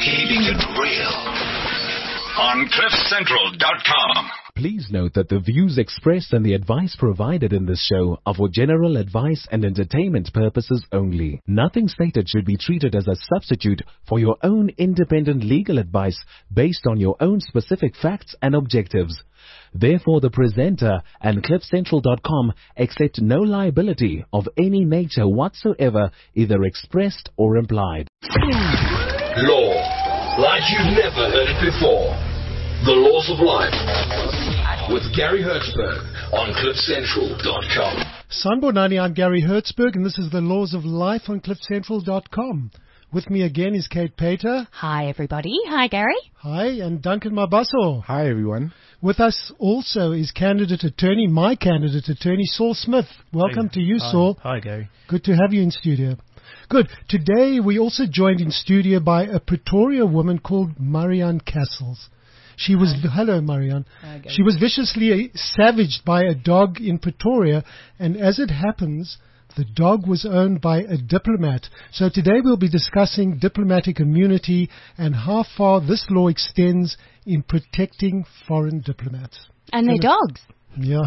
Keeping it real on CliffCentral.com. Please note that the views expressed and the advice provided in this show are for general advice and entertainment purposes only. Nothing stated should be treated as a substitute for your own independent legal advice based on your own specific facts and objectives. Therefore, the presenter and CliffCentral.com accept no liability of any nature whatsoever, either expressed or implied. Law, like you've never heard it before. The Laws of Life with Gary Hertzberg on CliffCentral.com. Sanbonani, I'm Gary Hertzberg, and this is The Laws of Life on CliffCentral.com. With me again is Kate Pater. Hi, everybody. Hi, Gary. Hi, and Duncan Mabaso. Hi, everyone. With us also is my candidate attorney, Saul Smith. Welcome to you, Saul. Hi, Gary. Good to have you in studio. Good. Today, we also joined in studio by a Pretoria woman called Marianne Castles. Hello, Marianne. She was viciously savaged by a dog in Pretoria, and as it happens, the dog was owned by a diplomat. So today we'll be discussing diplomatic immunity and how far this law extends in protecting foreign diplomats. And their dogs. Yeah.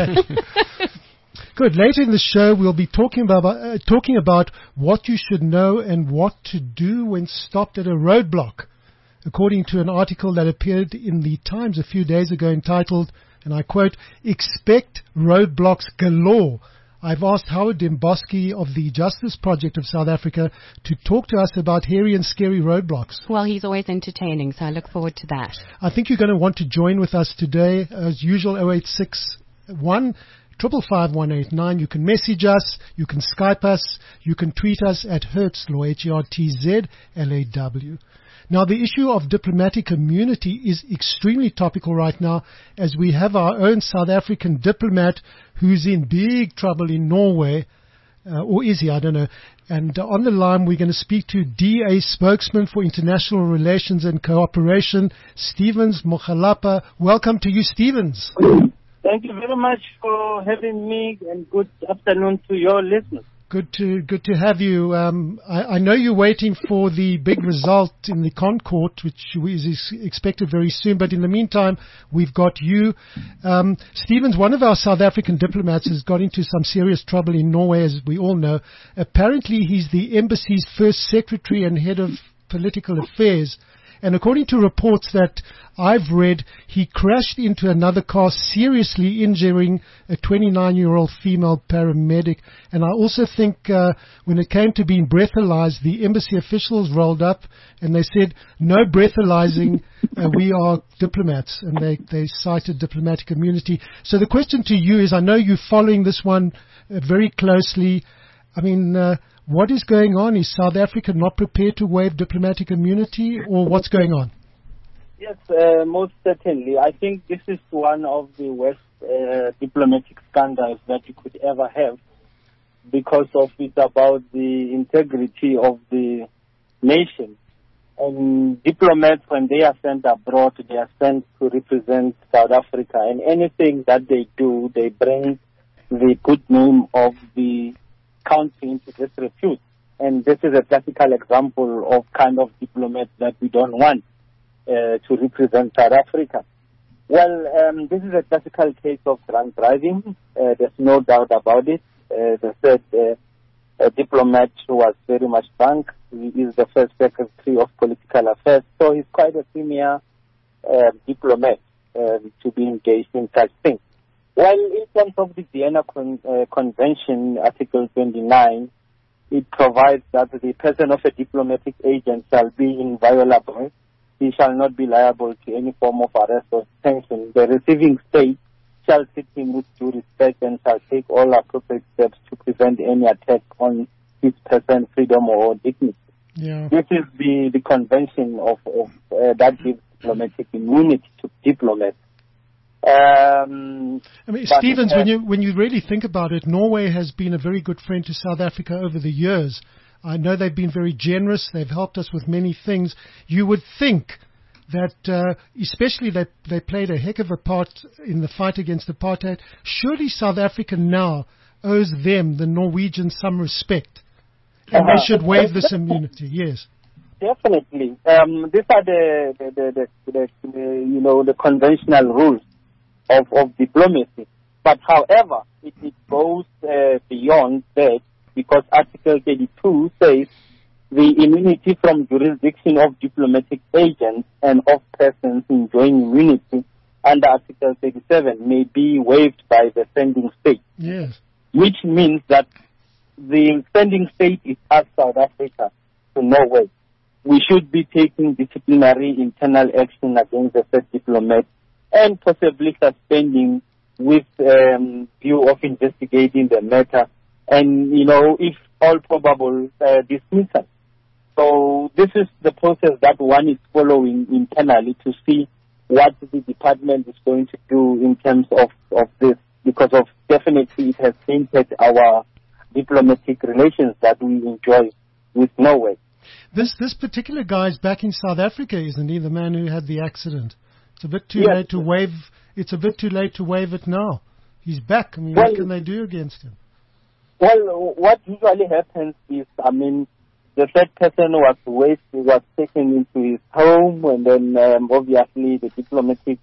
Good. Later in the show, we'll be talking about what you should know and what to do when stopped at a roadblock, according to an article that appeared in the Times a few days ago entitled, and I quote, "Expect Roadblocks Galore." I've asked Howard Demboski of the Justice Project of South Africa to talk to us about hairy and scary roadblocks. Well, he's always entertaining, so I look forward to that. I think you're going to want to join with us today. As usual, 0861 555 189. You can message us, you can Skype us, you can tweet us at Hertzlaw, HERTZLAW. Now, the issue of diplomatic immunity is extremely topical right now, as we have our own South African diplomat who's in big trouble in Norway, or is he? I don't know. And on the line, we're going to speak to DA spokesman for International Relations and Cooperation, Stevens Mokgalapa. Welcome to you, Stevens. Thank you very much for having me, and good afternoon to your listeners. Good to have you. I know you're waiting for the big result in the ConCourt, which is expected very soon. But in the meantime, we've got you. Stevens, one of our South African diplomats, has got into some serious trouble in Norway, as we all know. Apparently, he's the embassy's first secretary and head of political affairs. And according to reports that I've read, he crashed into another car, seriously injuring a 29-year-old female paramedic. And I also think when it came to being breathalyzed, the embassy officials rolled up and they said, no breathalyzing, we are diplomats. And they cited diplomatic immunity. So the question to you is, I know you're following this one very closely. I mean, what is going on? Is South Africa not prepared to waive diplomatic immunity, or what's going on? Yes, most certainly. I think this is one of the worst diplomatic scandals that you could ever have, because it's about the integrity of the nation. And diplomats, when they are sent abroad, they are sent to represent South Africa. And anything that they do, they bring the good name of the country into disrepute. And this is a classical example of kind of diplomats that we don't want to represent South Africa. Well, this is a classical case of drunk driving. There's no doubt about it. They said a diplomat who was very much drunk. He is the first secretary of political affairs, so he's quite a senior diplomat to be engaged in such things. Well, in terms of the Vienna Convention, Article 29, it provides that the person of a diplomatic agent shall be inviolable. He shall not be liable to any form of arrest or detention. The receiving state shall treat him with due respect and shall take all appropriate steps to prevent any attack on his person, freedom, or dignity. Yeah. This is the convention of that gives diplomatic immunity to diplomats. Stevens, when you really think about it, Norway has been a very good friend to South Africa over the years. I know they've been very generous. They've helped us with many things. You would think that, especially they played a heck of a part in the fight against apartheid. Surely South Africa now owes them, the Norwegians, some respect, and they should waive this immunity. Yes. Definitely. These are the conventional rules of diplomacy. But however, it goes beyond that, because Article 32 says the immunity from jurisdiction of diplomatic agents and of persons enjoying immunity under Article 37 may be waived by the sending state. Yes. Which means that the sending state is us, South Africa, to Norway. We should be taking disciplinary internal action against the said diplomat and possibly suspending with view of investigating the matter and, if all probable, dismissal. So this is the process that one is following internally to see what the department is going to do in terms of this, because of definitely it has tainted our diplomatic relations that we enjoy with Norway. This particular guy is back in South Africa, isn't he? The man who had the accident. It's a bit too late to waive. It's a bit too late to waive it now. He's back. I mean, what can they do against him? Well, what usually happens is, the third person was taken into his home, and then obviously the diplomatic,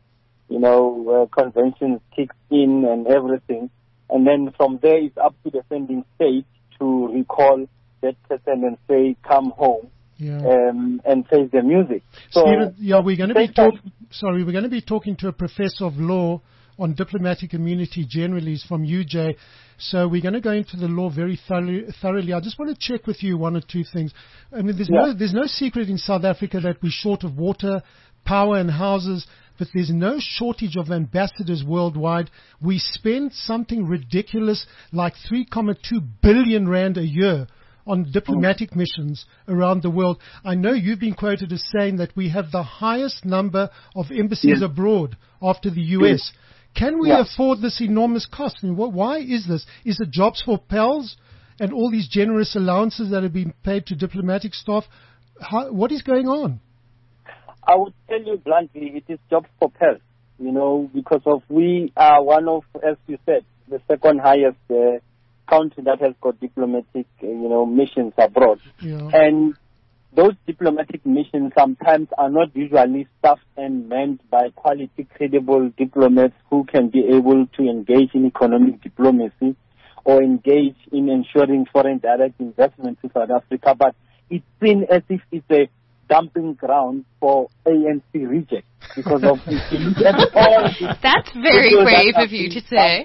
conventions kicked in and everything, and then from there it's up to the sending state to recall that person and say, "Come home," and face the music. So, Stephen, we're going to be talking to a professor of law on diplomatic immunity generally. Is from UJ. So we're going to go into the law very thoroughly. I just want to check with you one or two things. I mean, there's no secret in South Africa that we're short of water, power and houses, but there's no shortage of ambassadors worldwide. We spend something ridiculous like 3.2 billion rand a year on diplomatic missions around the world. I know you've been quoted as saying that we have the highest number of embassies abroad after the US. Can we afford this enormous cost? I mean, why is this? Is it jobs for pals and all these generous allowances that have been paid to diplomatic staff? What is going on? I would tell you bluntly, it is jobs for pals, because of we are one of, as you said, the second highest country that has got diplomatic, missions abroad. Yeah. And those diplomatic missions sometimes are not usually staffed and manned by quality, credible diplomats who can be able to engage in economic diplomacy or engage in ensuring foreign direct investment to South Africa. But it's seen as if it's a dumping ground for ANC reject because of all this. That's very brave of you to say.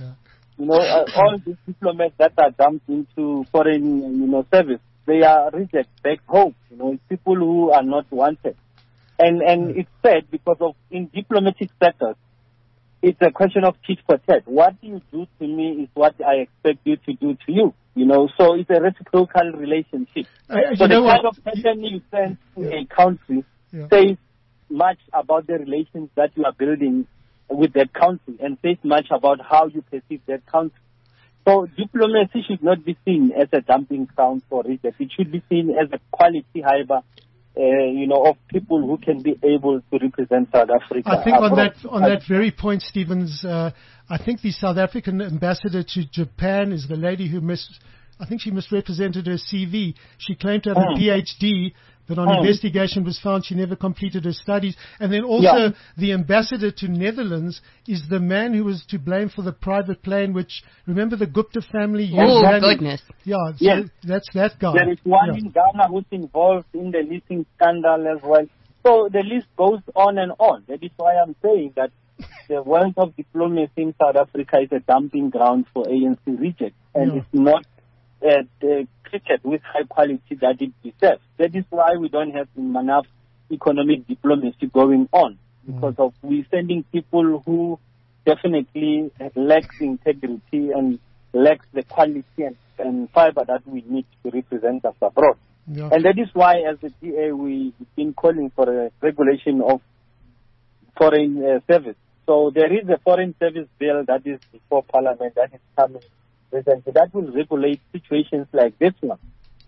All these diplomats that are dumped into foreign, service, they are rejects back home. It's people who are not wanted. And it's sad because of in diplomatic status, it's a question of tit for tat. What you do to me is what I expect you to do to you. So it's a reciprocal relationship. So the kind of person you send to a country says much about the relations that you are building with that country and says much about how you perceive that country. So diplomacy should not be seen as a dumping ground for reject. It should be seen as a quality harbor, of people who can be able to represent South Africa. I think on that very point, Stevens, I think the South African ambassador to Japan is the lady who I think she misrepresented her CV. She claimed to have a PhD, but on investigation was found she never completed her studies. And then also the ambassador to Netherlands is the man who was to blame for the private plane, which, remember the Gupta family? Oh, goodness. Yeah, so that's that guy. There is one in Ghana who's involved in the leasing scandal as well. So the list goes on and on. That is why I'm saying that the world of diplomacy in South Africa is a dumping ground for ANC reject. And it's not the cricket with high quality that it deserves. That is why we don't have enough economic diplomacy going on, because of we sending people who definitely lacks integrity and lacks the quality and fiber that we need to represent us abroad. Yeah. And that is why, as the DA, we've been calling for a regulation of foreign service. So there is a foreign service bill that is before Parliament that is coming recently that will regulate situations like this one,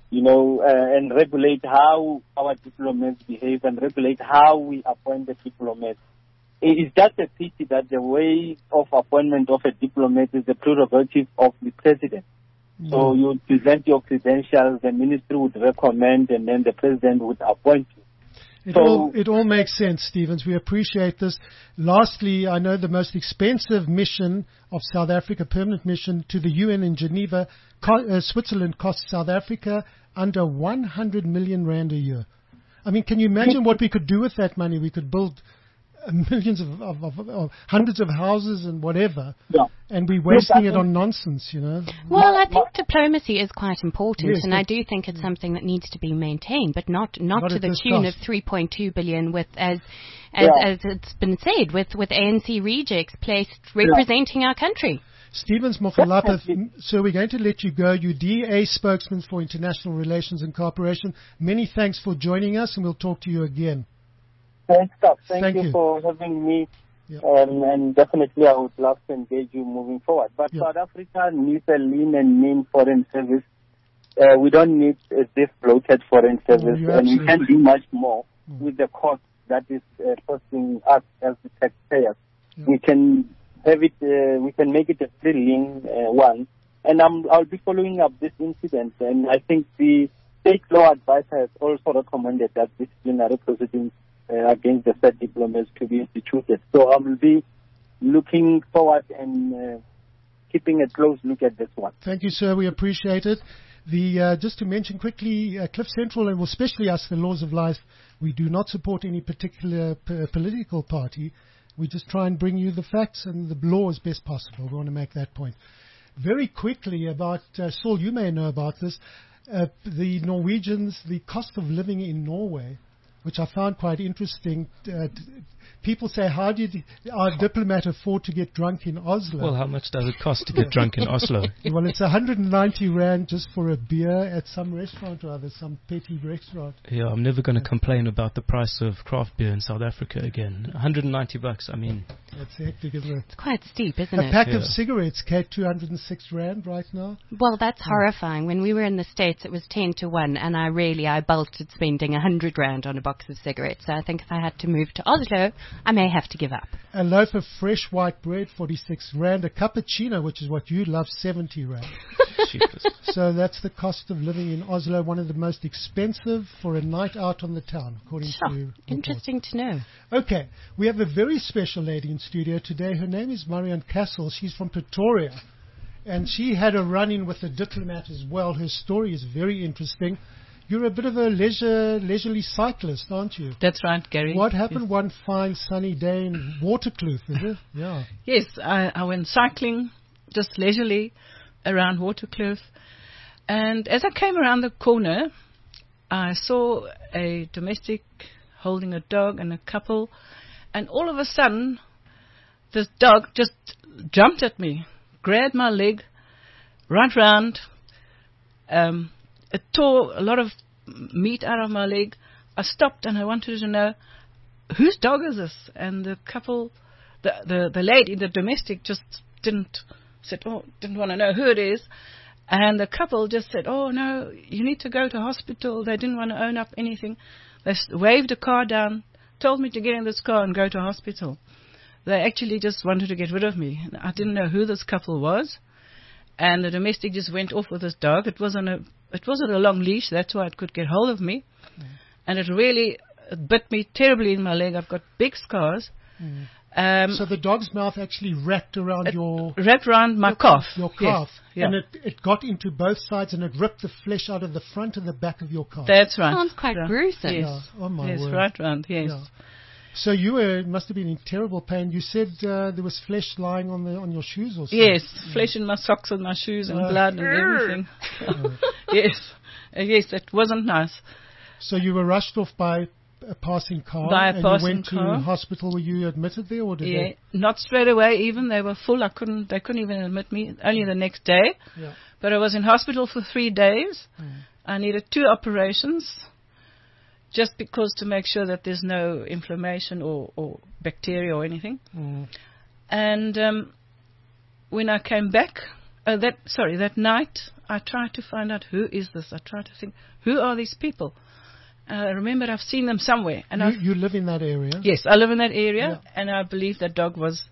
and regulate how our diplomats behave and regulate how we appoint the diplomats. It is just a pity that the way of appointment of a diplomat is the prerogative of the president. So you would present your credentials, the ministry would recommend, and then the president would appoint you. It all makes sense, Stevens. We appreciate this. Lastly, I know the most expensive mission of South Africa, permanent mission to the UN in Geneva, Switzerland, costs South Africa under 100 million rand a year. I mean, can you imagine what we could do with that money? We could build millions of hundreds of houses and whatever, and we're wasting it on nonsense, Well, I think diplomacy is quite important, Yes, and I do think it's something that needs to be maintained, but not to the tune of 3.2 billion, with as it's been said, with ANC rejects placed representing our country. Stevens Mofalapa, so we're going to let you go. You DA spokesman for International Relations and Cooperation. Many thanks for joining us, and we'll talk to you again. Thank you for having me, and definitely I would love to engage you moving forward. But South Africa needs a lean and mean foreign service. We don't need a deep bloated foreign service, and we can do much more with the cost that is costing us as the taxpayers. We can have it. We can make it a very lean one. And I'll be following up this incident, and I think the state law advisor has also recommended that disciplinary proceedings against the said diplomats to be instituted. So I will be looking forward and keeping a close look at this one. Thank you, sir. We appreciate it. Just to mention quickly, Cliff Central, and especially us, the Laws of Life, we do not support any particular political party. We just try and bring you the facts and the law as best possible. We want to make that point. Very quickly about, Saul, you may know about this, the Norwegians, the cost of living in Norway, which I found quite interesting. People say, how did our diplomat afford to get drunk in Oslo? Well, how much does it cost to get drunk in Oslo? Well, it's 190 rand just for a beer at some restaurant or other, some petty restaurant. Yeah, I'm never going to complain about the price of craft beer in South Africa again. 190 bucks, I mean. That's hectic, isn't it? It's quite steep, isn't it? A pack of cigarettes, Kate, 206 rand right now. Well, that's horrifying. When we were in the States, it was 10 to 1, and I bolted spending 100 rand on a box of cigarettes. So I think if I had to move to Oslo, I may have to give up. A loaf of fresh white bread, 46 rand. A cappuccino, which is what you love, 70 rand. So that's the cost of living in Oslo, one of the most expensive for a night out on the town, according to... Interesting to know. Okay, we have a very special lady in studio today. Her name is Marianne Castle. She's from Pretoria. And she had a run-in with a diplomat as well. Her story is very interesting. You're a bit of a leisurely cyclist, aren't you? That's right, Gary. What happened one fine sunny day in Waterkloof, is it? Yeah. Yes, I went cycling, just leisurely, around Waterkloof. And as I came around the corner, I saw a domestic holding a dog and a couple. And all of a sudden, this dog just jumped at me, grabbed my leg, right round. It tore a lot of meat out of my leg. I stopped and I wanted to know, whose dog is this? And the couple, the lady, the domestic, just didn't want to know who it is. And the couple just said, oh no, you need to go to hospital. They didn't want to own up anything. They waved a car down, told me to get in this car and go to hospital. They actually just wanted to get rid of me. I didn't know who this couple was. And the domestic just went off with this dog. It wasn't a long leash, that's why it could get hold of me. And it bit me terribly in my leg. I've got big scars. So the dog's mouth actually wrapped around wrapped around my calf. Your calf. Yes, yeah. And it got into both sides and it ripped the flesh out of the front and the back of your calf. That's right. Sounds quite gruesome. Yes. Yeah. Oh my word. Right round, yes. Yeah. So must have been in terrible pain. You said there was flesh lying on your shoes or something. Yes, flesh in my socks and my shoes and blood and everything. Yes, it wasn't nice. So you were rushed off by a passing car. You went to hospital. Were you admitted there, or did they? Not straight away. Even they were full. They couldn't even admit me. Only the next day. Yeah. But I was in hospital for 3 days. I needed 2 operations. Just because to make sure that there's no inflammation or bacteria or anything. And when I came back, that night, I tried to find out who is this. I tried to think, who are these people? I remembered I've seen them somewhere. And you live in that area? Yes, I live in that area, and I believe that dog was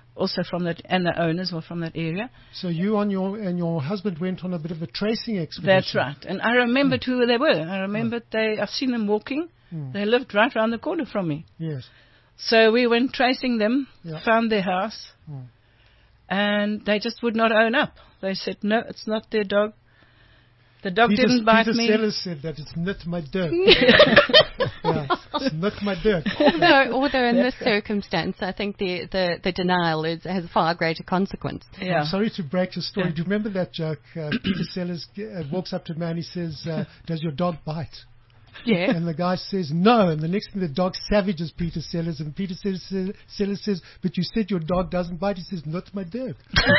also from that, and the owners were from that area. So you and your husband went on a bit of a tracing expedition. That's right. And I remembered who they were. I remembered I've seen them walking. They lived right around the corner from me. Yes. So we went tracing them, found their house, and they just would not own up. They said, no, it's not their dog. The dog didn't bite me. Peter Sellers said that it's not my dog. It's not my dog. Although in this circumstance, I think the denial has far greater consequence. Yeah. I'm sorry to break the story. Do you remember that joke? Peter Sellers walks up to a man, he says, does your dog bite? Yeah. And the guy says, no. And the next thing, the dog savages Peter Sellers. And Peter Sellers says, but you said your dog doesn't bite. He says, not my dog.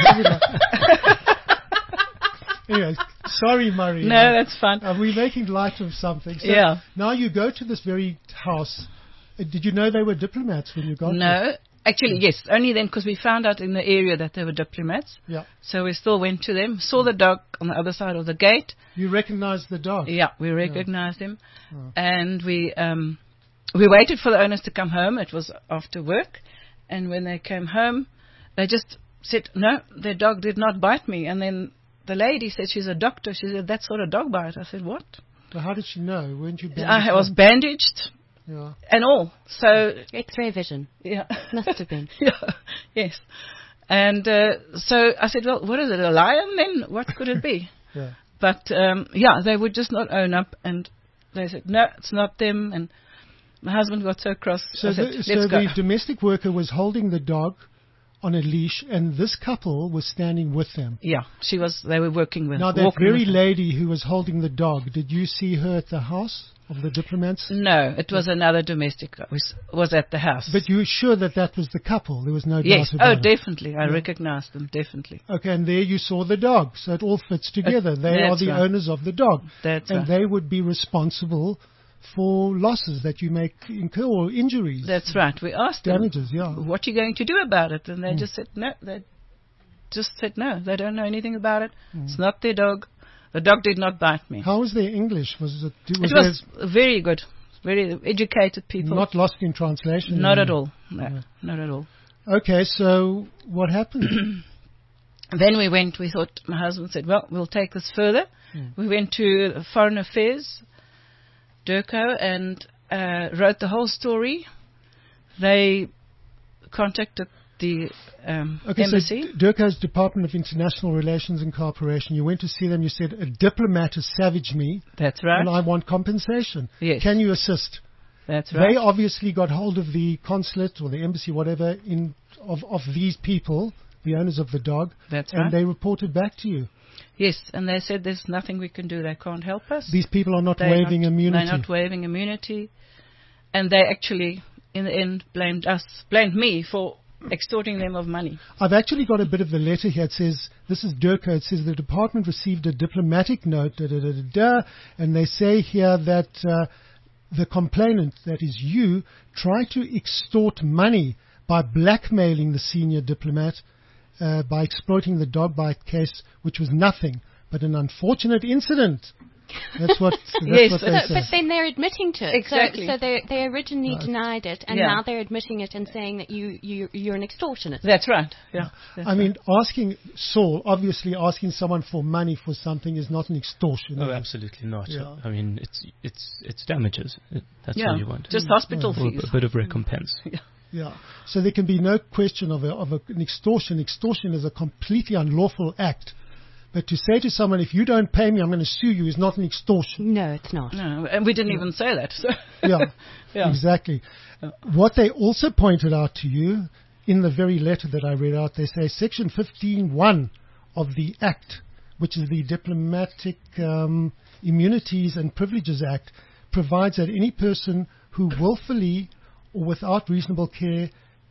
Anyway, sorry, Murray. No, that's fine. We're making light of something. So now you go to this very house. Did you know they were diplomats when you got there? No. Actually, yes. Only then, because we found out in the area that they were diplomats. Yeah. So we still went to them, saw the dog on the other side of the gate. You recognized the dog? Yeah, we recognized him. Oh. And we waited for the owners to come home. It was after work. And when they came home, they just said, no, their dog did not bite me. And then the lady said she's a doctor. She said, that sort of dog bite. I said, what? Well, how did she know? Weren't you bandaged? I was bandaged and all. So X-ray vision. Yeah. Must have been. Yes. And so I said, well, what is it, a lion then? What could it be? But, they would just not own up. And they said, no, it's not them. And my husband got so cross. So the domestic worker was holding the dog on a leash, and this couple was standing with them. Yeah, they were working with. Now, that very lady who was holding the dog, did you see her at the house of the diplomats? No, it was another domestic was at the house. But you were sure that was the couple? There was no doubt yes. about it? Yes, definitely. I recognized them, definitely. Okay, and there you saw the dog, so it all fits together. They are the owners of the dog. That's and they would be responsible for losses that you may incur or injuries. That's right. We asked damages, them, what are you going to do about it? And they just said no. They just said no. They don't know anything about it. It's not their dog. The dog did not bite me. How was their English? It was very good. Very educated people. Not lost in translation? Not at all. No, not at all. Okay, so what happened? Then we thought, my husband said, well, we'll take this further. We went to Foreign Affairs, Durko, and wrote the whole story. They contacted the embassy. So Durko's Department of International Relations and Cooperation. You went to see them. You said, a diplomat has savaged me. That's right. And I want compensation. Yes. Can you assist? That's right. They obviously got hold of the consulate or the embassy, whatever, of these people, the owners of the dog. That's right. And they reported back to you. Yes, and they said there's nothing we can do. They can't help us. These people are not waiving immunity. They're not waiving immunity. And they actually, in the end, blamed me for extorting them of money. I've actually got a bit of the letter here. It says, this is Durko. It says the department received a diplomatic note, and they say here that the complainant, that is you, tried to extort money by blackmailing the senior diplomat, by exploiting the dog bite case, which was nothing but an unfortunate incident. That's what they say. But then they're admitting to it. Exactly. So they originally denied it, and now they're admitting it and saying that you're an extortionist. That's right. Yeah. I mean, obviously asking someone for money for something is not an extortion. Oh, absolutely not. Yeah. I mean, it's damages. That's what you want. Just hospital fees. Or a bit of recompense. Yeah. So there can be no question of an extortion. Extortion is a completely unlawful act. But to say to someone, if you don't pay me, I'm going to sue you, is not an extortion. No, it's not. No, and we didn't even say that. So. Yeah, exactly. What they also pointed out to you in the very letter that I read out, they say Section 15.1 of the Act, which is the Diplomatic Immunities and Privileges Act, provides that any person who willfully or without reasonable care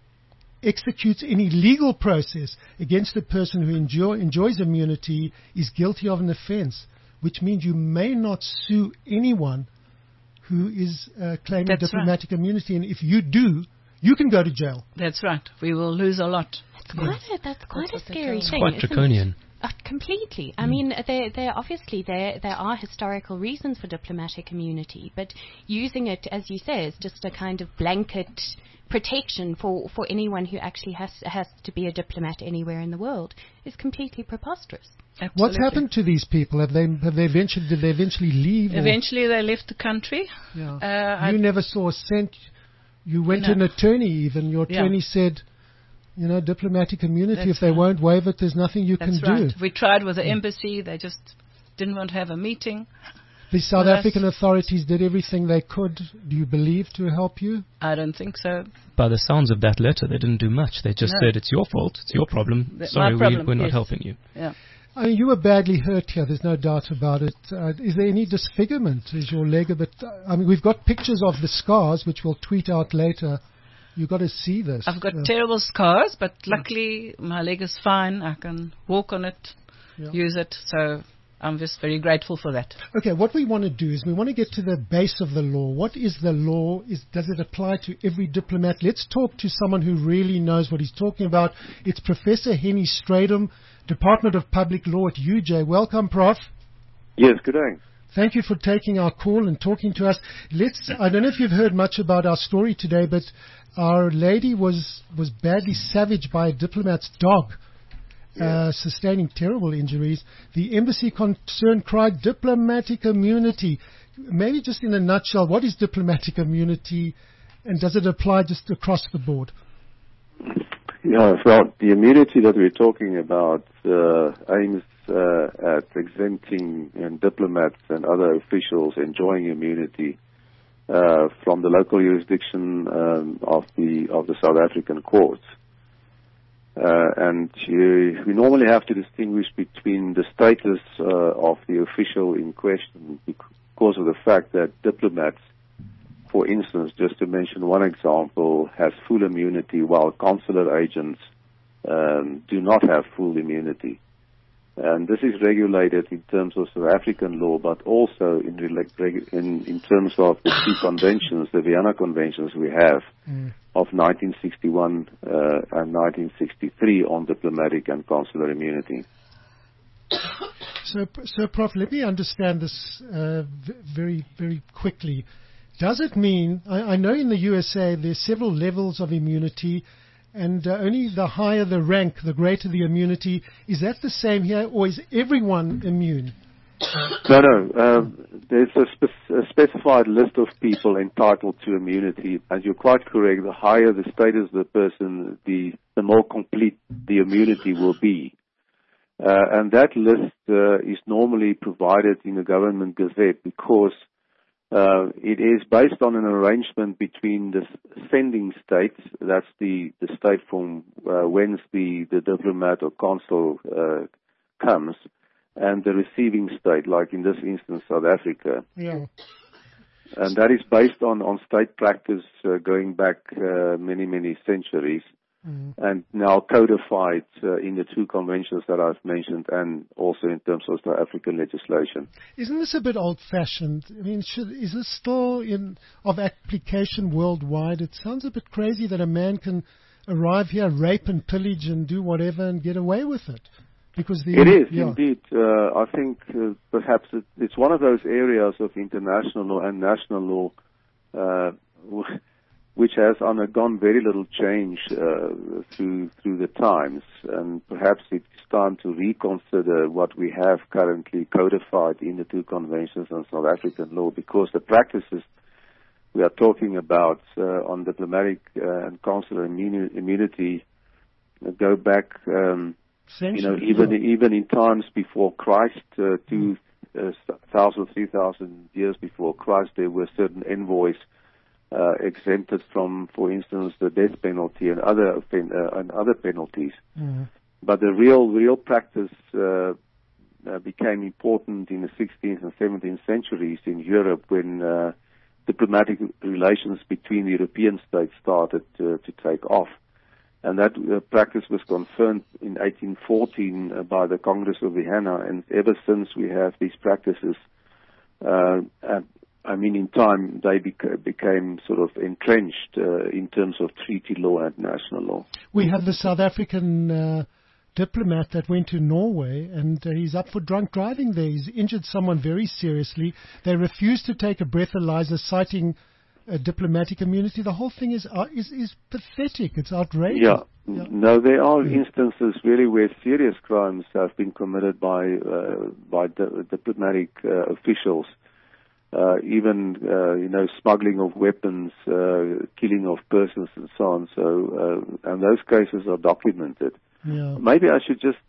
executes any legal process against a person who enjoys immunity is guilty of an offence, which means you may not sue anyone who is claiming diplomatic immunity. And if you do, you can go to jail. That's right. We will lose a lot. That's quite a scary thing. It's quite draconian. Completely. I mean, there obviously there are historical reasons for diplomatic immunity, but using it, as you say, is just a kind of blanket protection for anyone who actually has to be a diplomat anywhere in the world is completely preposterous. Absolutely. What's happened to these people? Did they eventually leave? Eventually, they left the country. Yeah. You never saw a cent. You went to an attorney. Even your attorney said, diplomatic immunity. If they won't waive it, there's nothing you can do. We tried with the embassy. They just didn't want to have a meeting. The South African authorities did everything they could, do you believe, to help you? I don't think so. By the sounds of that letter, they didn't do much. They just said, it's your fault, it's your problem. Sorry, we're not helping you. Yeah. I mean, you were badly hurt here, there's no doubt about it. Is there any disfigurement? Is your leg a bit... I mean, we've got pictures of the scars, which we'll tweet out later. You've got to see this. I've got terrible scars, but luckily my leg is fine. I can walk on it, use it, so... I'm just very grateful for that. Okay, what we want to do is we want to get to the base of the law. What is the law? Does it apply to every diplomat? Let's talk to someone who really knows what he's talking about. It's Professor Henny Strydom, Department of Public Law at UJ. Welcome, Prof. Yes, good day. Thank you for taking our call and talking to us. I don't know if you've heard much about our story today, but our lady was badly savaged by a diplomat's dog. Sustaining terrible injuries. The embassy concerned cried diplomatic immunity. Maybe just in a nutshell, what is diplomatic immunity and does it apply just across the board? Yeah, well, the immunity that we're talking about aims at exempting diplomats and other officials enjoying immunity from the local jurisdiction of the South African courts. And we normally have to distinguish between the status of the official in question because of the fact that diplomats, for instance, just to mention one example, has full immunity while consular agents do not have full immunity. And this is regulated in terms of South African law, but also in terms of the two conventions, the Vienna Conventions we have of 1961 and 1963 on diplomatic and consular immunity. So, Prof, let me understand this very, very quickly. Does it mean, I know in the USA there's several levels of immunity, and only the higher the rank, the greater the immunity. Is that the same here, or is everyone immune? No. There's a specified list of people entitled to immunity, and you're quite correct. The higher the status of the person, the more complete the immunity will be. And that list is normally provided in the government gazette because it is based on an arrangement between the sending state, that's the state from whence the diplomat or consul comes, and the receiving state, like in this instance, South Africa. Yeah. And that is based on state practice going back many, many centuries. And now codified in the two conventions that I've mentioned and also in terms of South African legislation. Isn't this a bit old-fashioned? I mean, is this still of application worldwide? It sounds a bit crazy that a man can arrive here, rape and pillage and do whatever and get away with it. Because it is, indeed. I think perhaps it's one of those areas of international law and national law which has undergone very little change through the times, and perhaps it's time to reconsider what we have currently codified in the two conventions on South African law, because the practices we are talking about on diplomatic and consular immunity go back, even in times before Christ, 2,000, 3,000 years before Christ, there were certain envoys exempted from, for instance, the death penalty and other penalties. But the real practice became important in the 16th and 17th centuries in Europe when diplomatic relations between the European states started to take off. And that practice was confirmed in 1814 by the Congress of Vienna, and ever since we have these practices. In time, they became sort of entrenched in terms of treaty law and national law. We have the South African diplomat that went to Norway, and he's up for drunk driving there. He's injured someone very seriously. They refused to take a breathalyzer, citing diplomatic immunity. The whole thing is pathetic. It's outrageous. Yeah. No, there are instances really where serious crimes have been committed by diplomatic officials. Even smuggling of weapons, killing of persons, and so on. So, and those cases are documented. Yeah. Maybe I should just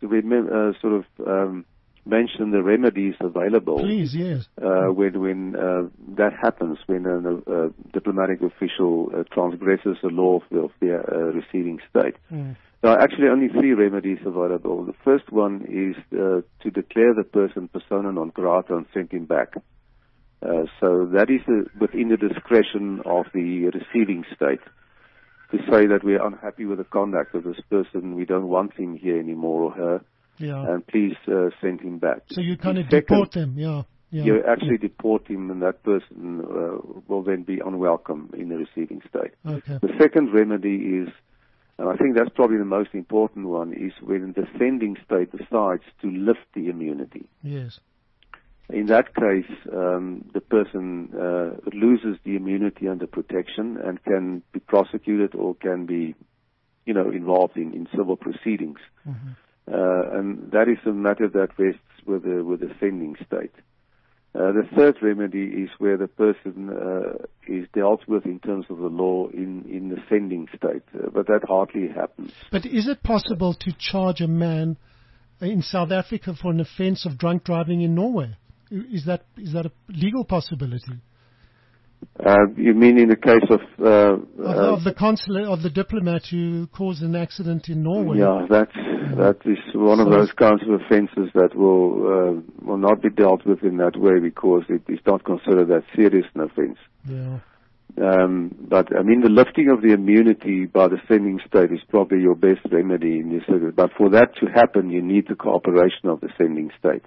mention the remedies available. Please, yes. When that happens, when a diplomatic official transgresses the law of the receiving state. Mm. There are actually only 3 remedies available. The first one is to declare the person persona non grata and send him back. So that is within the discretion of the receiving state to say that we are unhappy with the conduct of this person, we don't want him here anymore or her, and please send him back. So you kind of deport them, You actually deport him, and that person will then be unwelcome in the receiving state. Okay. The second remedy is, and I think that's probably the most important one, is when the sending state decides to lift the immunity. Yes. In that case, the person loses the immunity under protection and can be prosecuted or can be, involved in civil proceedings. Mm-hmm. And that is a matter that rests with the sending state. The third remedy is where the person is dealt with in terms of the law in the sending state, but that hardly happens. But is it possible to charge a man in South Africa for an offence of drunk driving in Norway? Is that a legal possibility? You mean in the case of the consulate, of the diplomat who caused an accident in Norway? Yeah, that is one of those kinds of offences that will not be dealt with in that way because it is not considered that serious an offence. Yeah. But I mean, the lifting of the immunity by the sending state is probably your best remedy in this area. But for that to happen, you need the cooperation of the sending state.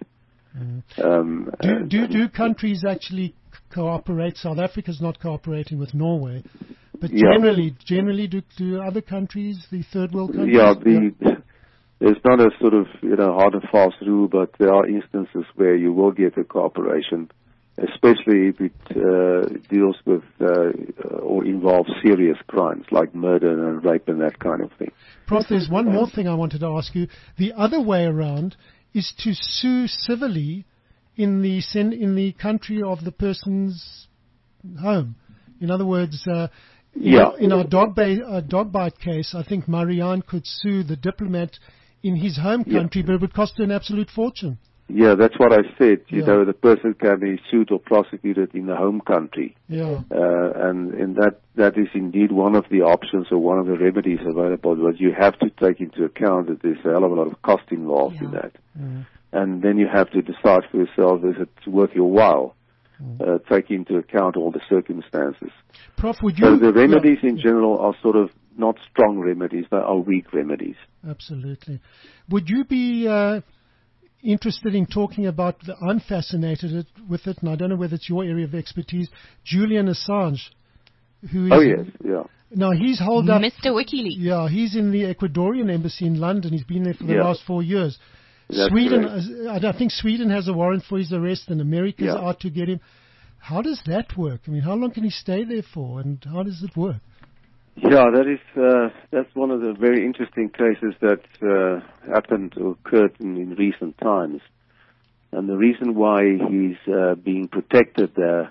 Do countries actually cooperate? South Africa's not cooperating with Norway, but generally, do other countries, the third world countries? There's not a sort of hard and fast rule, but there are instances where you will get a cooperation, especially if it deals with or involves serious crimes like murder and rape and that kind of thing. Prof, there's one more thing I wanted to ask you. The other way around is to sue civilly in the country of the person's home. In other words, in our dog bite case, I think Marianne could sue the diplomat in his home country, but it would cost her an absolute fortune. Yeah, that's what I said. The person can be sued or prosecuted in the home country. Yeah. And that is indeed one of the options or one of the remedies available, but you have to take into account that there's a hell of a lot of cost involved in that. Mm. And then you have to decide for yourself, is it worth your while? Take into account all the circumstances. Prof, would you... So the remedies in general are sort of not strong remedies, they are weak remedies. Absolutely. Would you be interested in talking about, I'm fascinated with it, and I don't know whether it's your area of expertise, Julian Assange, who is... Now, he's holed up... Mr. WikiLeaks. Yeah, he's in the Ecuadorian embassy in London. He's been there for the last 4 years. That's Sweden, I think Sweden has a warrant for his arrest, and America's out to get him. How does that work? I mean, how long can he stay there for, and how does it work? Yeah, that's one of the very interesting cases that happened or occurred in recent times. And the reason why he's being protected there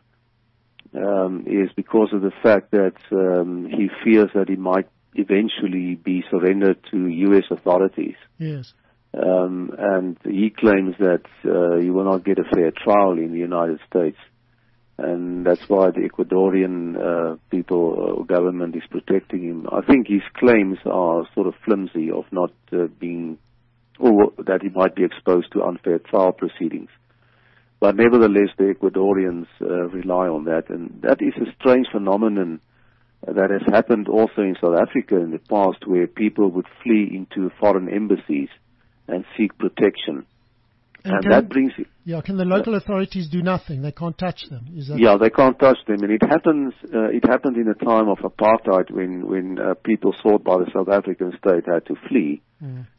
is because of the fact that he fears that he might eventually be surrendered to U.S. authorities. Yes. And he claims that he will not get a fair trial in the United States. And that's why the Ecuadorian government is protecting him. I think his claims are sort of flimsy of not being, or that he might be exposed to unfair trial proceedings. But nevertheless, the Ecuadorians rely on that. And that is a strange phenomenon that has happened also in South Africa in the past, where people would flee into foreign embassies and seek protection. And that brings... Yeah, can the local authorities do nothing? They can't touch them? They can't touch them. And it happened in a time of apartheid when people sought by the South African state had to flee. Mm.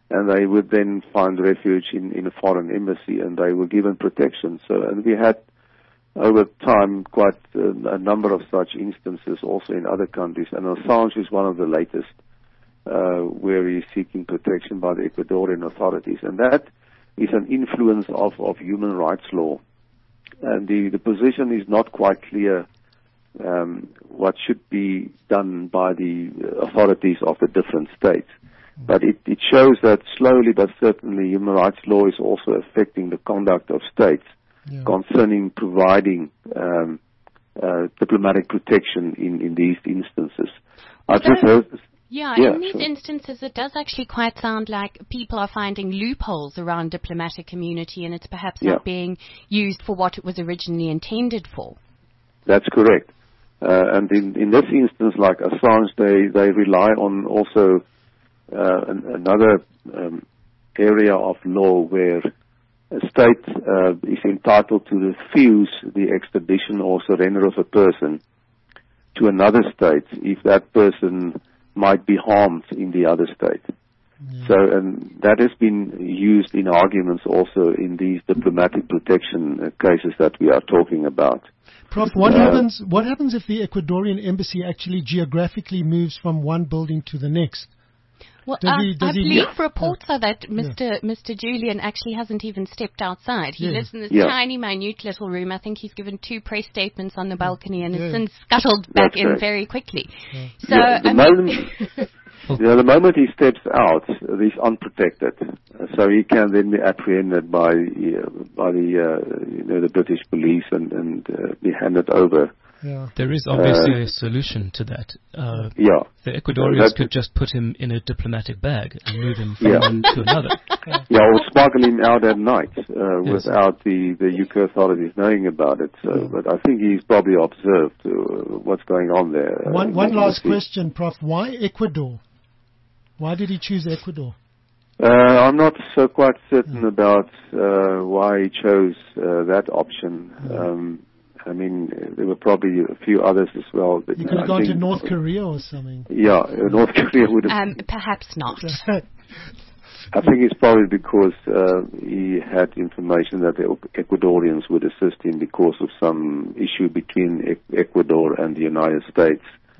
and they would then find refuge in a foreign embassy, and they were given protection. So, and we had over time quite a number of such instances also in other countries, and Assange is one of the latest where he's seeking protection by the Ecuadorian authorities, and that is an influence of human rights law. And the position is not quite clear what should be done by the authorities of the different states. But it shows that slowly but certainly human rights law is also affecting the conduct of states concerning providing diplomatic protection in these instances. I've just heard... in these instances, it does actually quite sound like people are finding loopholes around diplomatic immunity, and it's perhaps not being used for what it was originally intended for. That's correct. And in this instance, like Assange, they rely on also another area of law where a state is entitled to refuse the extradition or surrender of a person to another state if that person might be harmed in the other state. So, and that has been used in arguments also in these diplomatic protection cases that we are talking about. Prof, what happens if the Ecuadorian embassy actually geographically moves from one building to the next? Well, I believe reports are that Mr. Julian actually hasn't even stepped outside. He lives in this tiny, minute little room. I think he's given 2 press statements on the balcony and has since scuttled back in very quickly. So, the moment he steps out, he's unprotected, so he can then be apprehended by the British police and be handed over. There is obviously a solution to that. The Ecuadorians could just put him in a diplomatic bag and move him from one to another. Or smuggle him out at night without the UK authorities knowing about it. So, but I think he's probably observed what's going on there. One last question, Prof. Why Ecuador? Why did he choose Ecuador? I'm not so quite certain about why he chose that option. I mean, there were probably a few others as well. But you could have gone to North Korea or something. Yeah, North Korea would have... perhaps not. I think it's probably because he had information that the Ecuadorians would assist him because of some issue between Ecuador and the United States.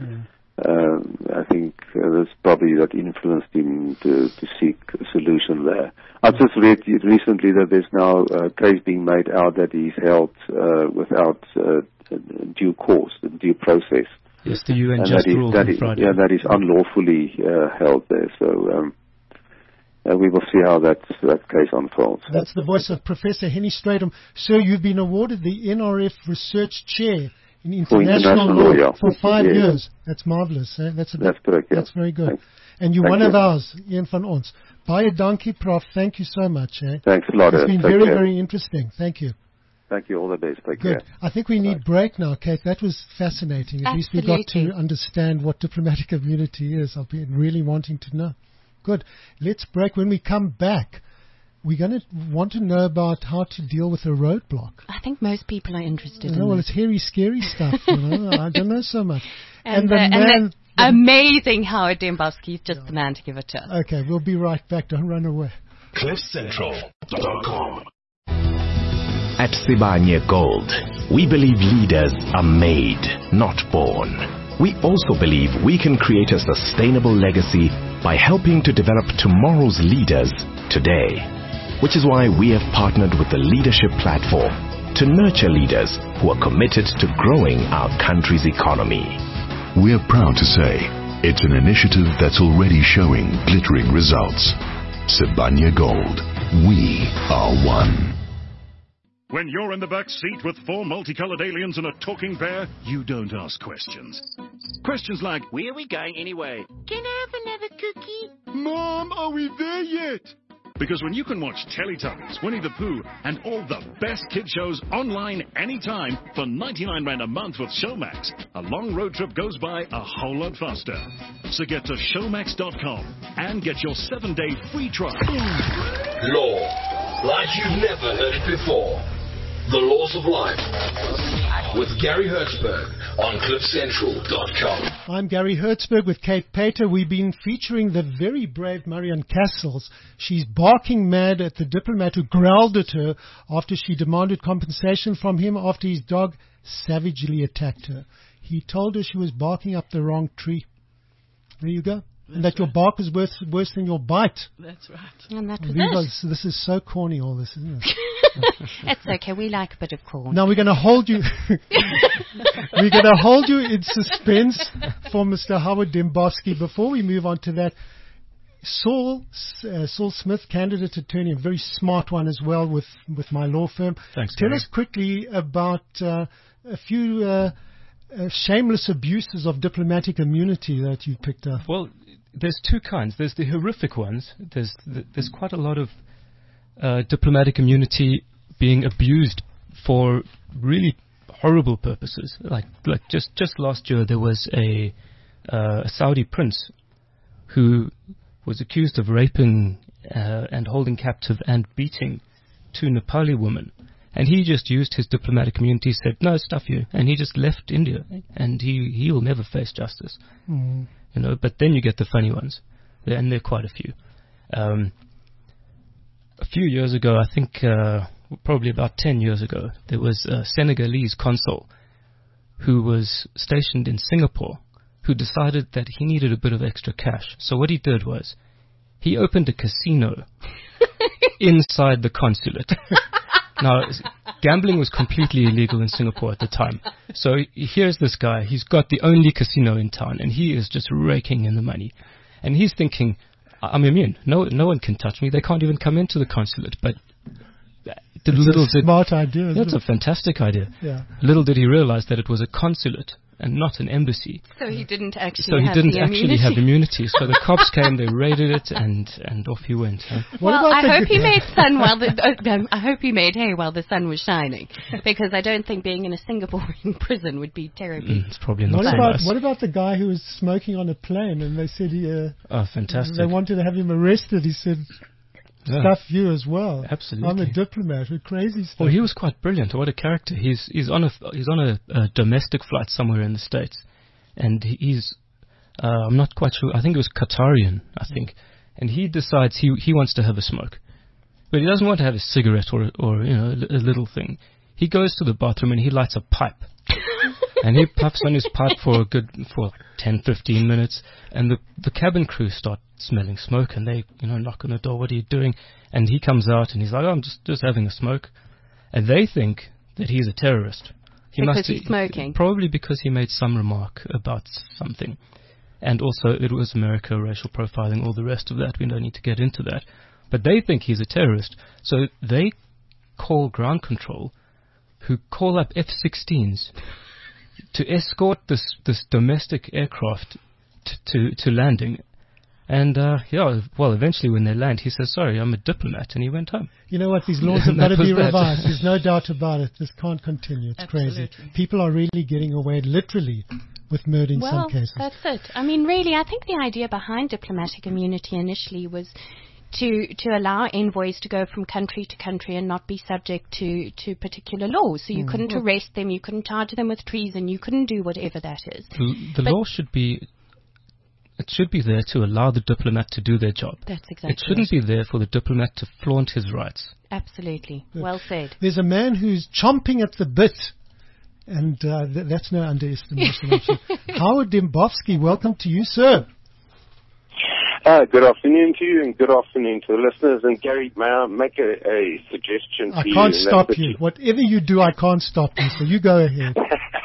I think that's probably that influenced him to seek a solution there. I just read recently that there's now a case being made out that he's held without due course, due process. Yes, the UN just ruled on Friday. Yeah, that is unlawfully held there. So we will see how that case unfolds. That's the voice of Professor Henny Strydom. Sir, you've been awarded the NRF Research Chair in international law for 5 years. That's marvelous. That's correct. That's very good. Thanks. And you're one of ours, Ian van Ons. Baie dankie, Prof. Thank you so much. Thanks a lot. It's been very, very interesting. Thank you. Thank you. All the best. Take Good. care. I think we need break now, Kate. That was fascinating. At least we got to understand what diplomatic immunity is. I've been really wanting to know. Good. Let's break. When we come back, we're going to want to know about how to deal with a roadblock. I think most people are interested in well, this. it's hairy, scary stuff. I don't know so much. And the man... Amazing Howard Dembowski is just the man to give it to us. Okay, we'll be right back. Don't run away. CliffCentral.com. At Sibanye Gold, we believe leaders are made, not born. We also believe we can create a sustainable legacy by helping to develop tomorrow's leaders today. Which is why we have partnered with the Leadership Platform to nurture leaders who are committed to growing our country's economy. We're proud to say it's an initiative that's already showing glittering results. Sibanye Gold. We are one. When you're in the back seat with 4 multicolored aliens and a talking bear, you don't ask questions. Questions like, where are we going anyway? Can I have another cookie? Mom, are we there yet? Because when you can watch Teletubbies, Winnie the Pooh, and all the best kid shows online anytime for 99 Rand a month with Showmax, a long road trip goes by a whole lot faster. So get to showmax.com and get your 7-day free trial. Law, like you've never heard it before. The Laws of Life with Gary Hertzberg on CliffCentral.com. I'm Gary Hertzberg with Kate Pater. We've been featuring the very brave Marion Castles. She's barking mad at the diplomat who growled at her after she demanded compensation from him after his dog savagely attacked her. He told her she was barking up the wrong tree. There you go. And that your bark is worse than your bite. That's right. And that was it. This is so corny, all this, isn't it? It's okay. We like a bit of corn. Now we're going to hold you. We're going to hold you in suspense for Mr. Howard Dembowski. Before we move on to that, Saul Smith, candidate attorney, a very smart one as well with my law firm. Thanks. Tell us quickly about a few shameless abuses of diplomatic immunity that you picked up. Well, there's two kinds. There's the horrific ones. There's quite a lot of diplomatic immunity being abused for really horrible purposes. Like just last year, there was a Saudi prince who was accused of raping and holding captive and beating two Nepali women. And he just used his diplomatic immunity, said, no, stuff you. And he just left India. And he will never face justice. Mm. You know, but then you get the funny ones. And there are quite a few. A few years ago, I think probably about 10 years ago, there was a Senegalese consul who was stationed in Singapore who decided that he needed a bit of extra cash. So what he did was he opened a casino inside the consulate. Now, gambling was completely illegal in Singapore at the time. So here's this guy. He's got the only casino in town, and he is just raking in the money. And he's thinking, I'm immune. No one can touch me. They can't even come into the consulate. But smart idea. That's a fantastic idea. Yeah. Little did he realize that it was a consulate and not an embassy. So he didn't actually have immunity. So the cops came, they raided it, and off he went. Huh? Well, I hope he made hay while the sun was shining, because I don't think being in a Singaporean prison would be terribly. It's probably not so nice. What about the guy who was smoking on a plane, and they said fantastic. They wanted to have him arrested. He said, stuff you as well. Absolutely. I'm a diplomat. Crazy stuff. Well, he was quite brilliant. What a character. He's on a domestic flight somewhere in the States, and he's I'm not quite sure. I think it was Qatarian. I think, and he decides he wants to have a smoke, but he doesn't want to have a cigarette or a little thing. He goes to the bathroom and he lights a pipe. And he puffs on his pipe for 10-15 minutes, and the cabin crew start smelling smoke, and they knock on the door. What are you doing? And he comes out and he's like, I'm just having a smoke. And they think that he's a terrorist. Because he's smoking. Probably because he made some remark about something. And also it was America, racial profiling, all the rest of that. We don't need to get into that. But they think he's a terrorist. So they call ground control, who call up F-16s to escort this domestic aircraft to landing. And, eventually when they land, he says, sorry, I'm a diplomat, and he went home. You know what? These laws have got to be revised. There's no doubt about it. This can't continue. It's crazy. People are really getting away, literally, with murder in some cases. That's it. I mean, really, I think the idea behind diplomatic immunity initially was to allow envoys to go from country to country and not be subject to particular laws. So you couldn't arrest them, you couldn't charge them with treason, you couldn't do whatever that is. The law should be there to allow the diplomat to do their job. That's exactly it. Shouldn't be there for the diplomat to flaunt his rights. Absolutely. Well said. There's a man who's chomping at the bit, and that's no underestimation. Howard Dembowski, welcome to you, sir. Good afternoon to you, and good afternoon to the listeners. And Gary, may I make a suggestion to you? I can't stop you. Whatever you do, I can't stop you, so you go ahead.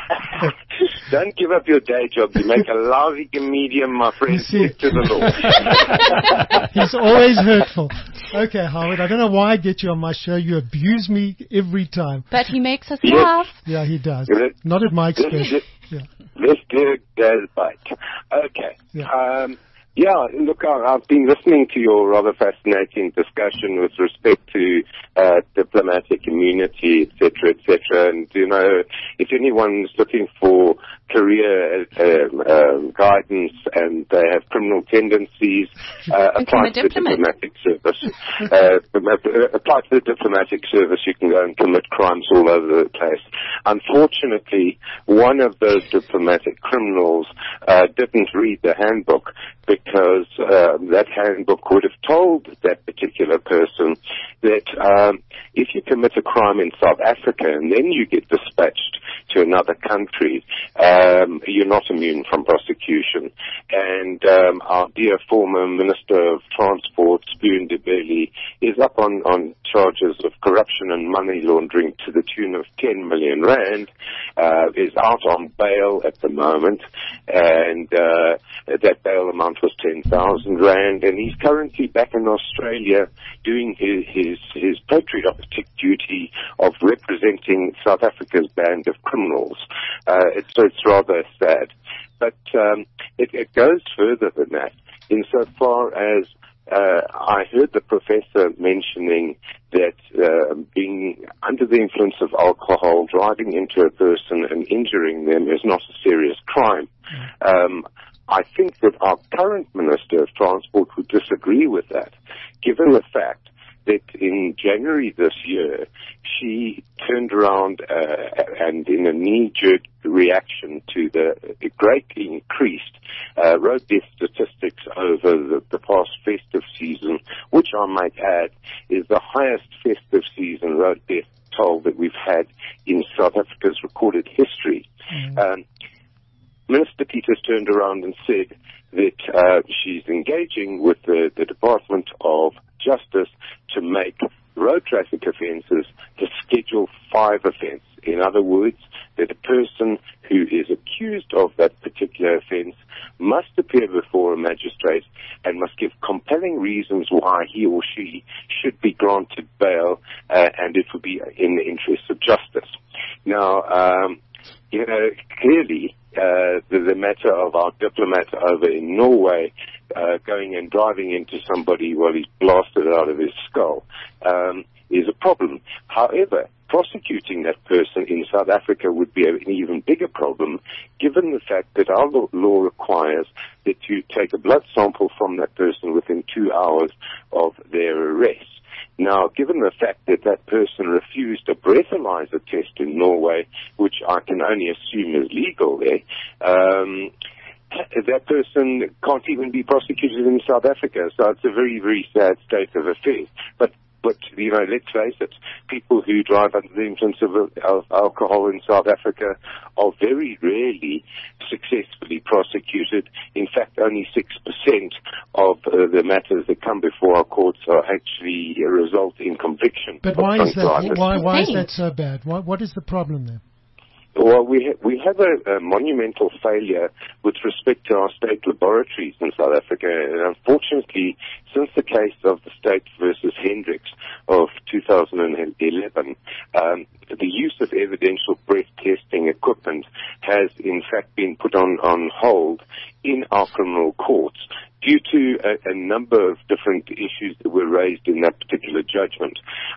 Don't give up your day job. You make a lousy comedian, my friend. Stick to the law. He's always hurtful. Okay, Howard, I don't know why I get you on my show. You abuse me every time. But he makes us laugh. Yeah, he does. Not at my expense. Let's do a bite. Okay. Yeah. Yeah, look, I've been listening to your rather fascinating discussion with respect to diplomatic immunity, et cetera, and, you know, if anyone's looking for career guidance and they have criminal tendencies, apply to the diplomatic service. Apply to the diplomatic service, you can go and commit crimes all over the place. Unfortunately, one of those diplomatic criminals didn't read the handbook, because that handbook would have told that particular person that if you commit a crime in South Africa and then you get dispatched to another country, you're not immune from prosecution. And our dear former Minister of Transport, Spoon Ndebele, is up on charges of corruption and money laundering to the tune of 10 million rand, is out on bail at the moment, and that bail amount was 10,000 rand, and he's currently back in Australia doing his patriotic duty of representing South Africa's band of criminals. So it's rather sad. But it goes further than that, insofar as I heard the professor mentioning that being under the influence of alcohol, driving into a person and injuring them is not a serious crime. I think that our current Minister of Transport would disagree with that, given the fact that in January this year, she turned around and in a knee-jerk reaction to the greatly increased road death statistics over the past festive season, which I might add is the highest festive season road death toll that we've had in South Africa's recorded history. Minister Peters turned around and said that she's engaging with the Department of Justice to make road traffic offences the Schedule 5 offence. In other words, that a person who is accused of that particular offence must appear before a magistrate and must give compelling reasons why he or she should be granted bail, and it would be in the interests of justice. Now, you know, clearly, the matter of our diplomat over in Norway going and driving into somebody while he's blasted out of his skull is a problem. However, prosecuting that person in South Africa would be an even bigger problem, given the fact that our law requires that you take a blood sample from that person within 2 hours of their arrest. Now, given the fact that that person refused a breathalyzer test in Norway, which I can only assume is legal there, that person can't even be prosecuted in South Africa. So it's a very, very sad state of affairs. But you know, let's face it, people who drive under the influence of alcohol in South Africa are very rarely successfully prosecuted. In fact, only 6% of the matters that come before our courts are actually result in conviction. But why is that? Why is that so bad? What is the problem there? Well, we have a monumental failure with respect to our state laboratories in South Africa. And unfortunately, since the case of the state versus Hendricks of 2011, the use of evidential breath testing equipment has in fact been put on hold in our criminal courts due to a number of different issues that were raised in that particular judgment.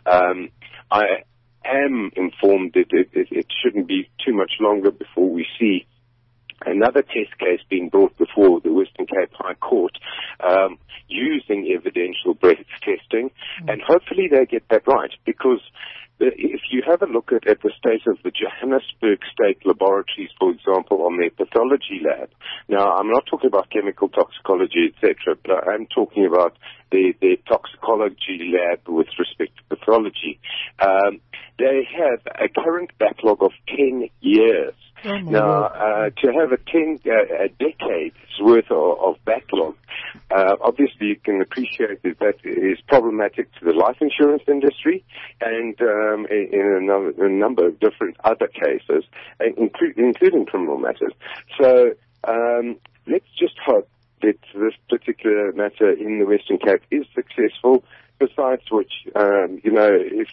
I am informed that it shouldn't be too much longer before we see another test case being brought before the Western Cape High Court using evidential breath testing, and hopefully they get that right, because if you have a look at the state of the Johannesburg State Laboratories, for example, on their pathology lab. Now, I'm not talking about chemical toxicology, etc., but I'm talking about their toxicology lab with respect to pathology. They have a current backlog of 10 years. Now, to have a decade's worth of backlog, obviously you can appreciate that is problematic to the life insurance industry and in a number of different other cases, including criminal matters. So let's just hope that this particular matter in the Western Cape is successful. Besides which, you know, if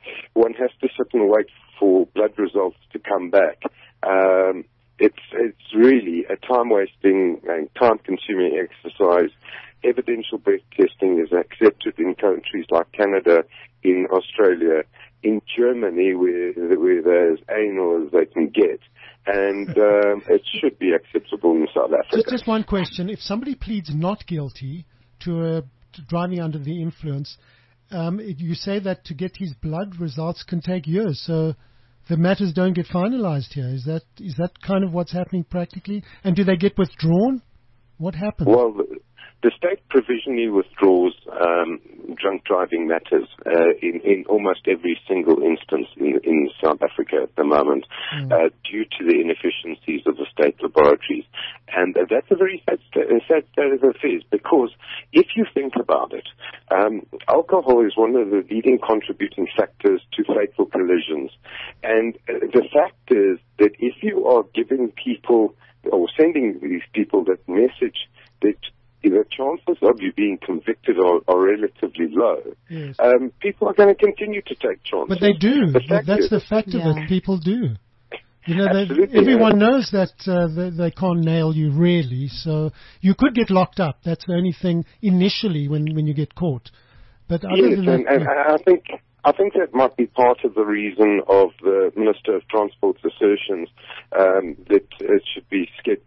one has to sit and wait for blood results to come back, it's really a time-wasting and time-consuming exercise. Evidential breath testing is accepted in countries like Canada, in Australia, in Germany, where they're as anal as they can get. And it should be acceptable in South Africa. Just one question. If somebody pleads not guilty to driving under the influence, you say that to get his blood results can take years. So the matters don't get finalized here. Is that kind of what's happening practically? And do they get withdrawn? What happens? Well, the state provisionally withdraws drunk driving matters in almost every single instance in South Africa at the moment due to the inefficiencies of the state laboratories. And that's a very sad state of affairs, because if you think about it, alcohol is one of the leading contributing factors to fatal collisions. And the fact is that if you are giving people or sending these people that message that the chances of you being convicted are relatively low. Yes. People are going to continue to take chances. But they do. That's the fact of it. People do. You know, everyone knows that they can't nail you really, so you could get locked up. That's the only thing initially when you get caught. But other than that, and I think that might be part of the reason of the Minister of Transport's assertions that it should be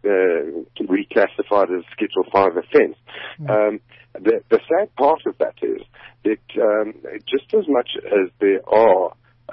reclassified as Schedule 5 offence. The sad part of that is that just as much as there are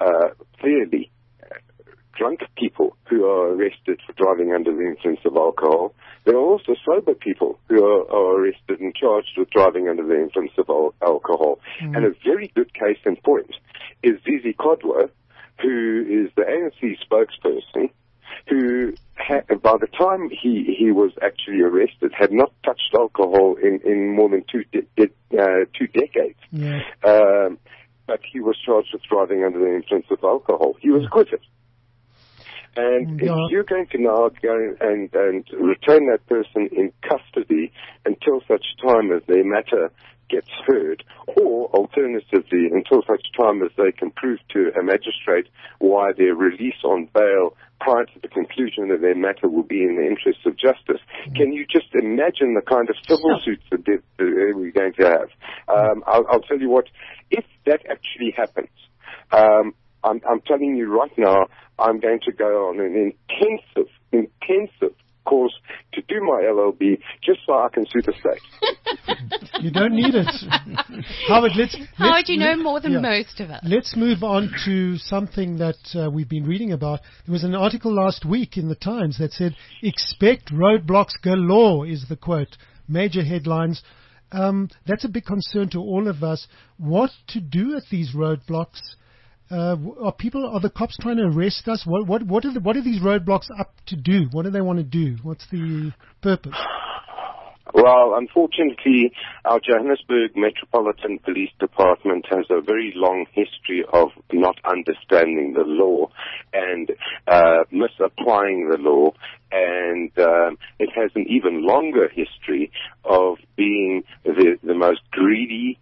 clearly drunk people who are arrested for driving under the influence of alcohol, there are also sober people who are arrested and charged with driving under the influence of alcohol. And a very good case in point is Zizi Kodwa, who is the ANC spokesperson, who by the time he was actually arrested had not touched alcohol in more than 2 decades. Yeah. But he was charged with driving under the influence of alcohol. He was acquitted. And if you're going to now go and retain that person in custody until such time as their matter gets heard, or alternatively until such time as they can prove to a magistrate why their release on bail prior to the conclusion of their matter will be in the interests of justice, can you just imagine the kind of civil suits that we're going to have? I'll tell you what, if that actually happens, I'm telling you right now, I'm going to go on an intensive course to do my LLB just so I can sue the state. You don't need it. Howard, Howard, you know more than most of us. Let's move on to something that we've been reading about. There was an article last week in the Times that said, "Expect roadblocks galore," is the quote. Major headlines. That's a big concern to all of us. What to do at these roadblocks? Are the cops trying to arrest us? What are these roadblocks up to do? What do they want to do? What's the purpose? Well, unfortunately, our Johannesburg Metropolitan Police Department has a very long history of not understanding the law and misapplying the law, and it has an even longer history of being the most greedy,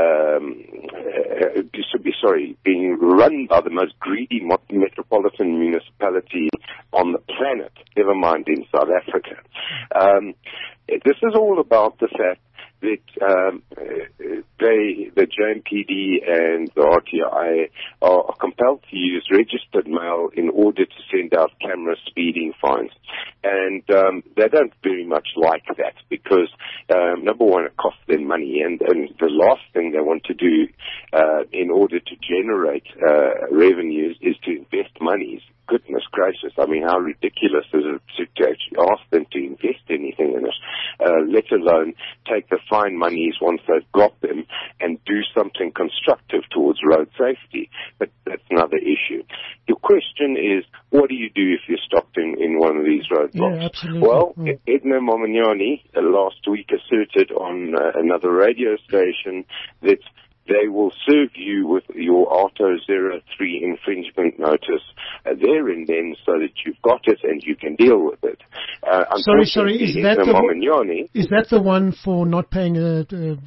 being run by the most greedy metropolitan municipality on the planet, never mind in South Africa. This is all about the fact that the JMPD and the RTI are compelled to use registered mail in order to send out camera speeding fines. And they don't very much like that because, number one, it costs them money. And the last thing they want to do in order to generate revenues is to invest monies. Goodness gracious, I mean, how ridiculous is it to actually ask them to invest anything in it, let alone take the fine monies once they've got them and do something constructive towards road safety. But that's another issue. Your question is, what do you do if you're stopped in one of these roadblocks? Yeah, absolutely. Well, Edna Momanyani last week asserted on another radio station that they will serve you with your Auto 03 infringement notice there and then so that you've got it and you can deal with it. Sorry, is that the one for not paying a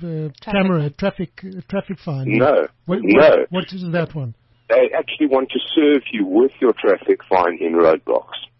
traffic fine? No. What is that one? They actually want to serve you with your traffic fine in roadblocks.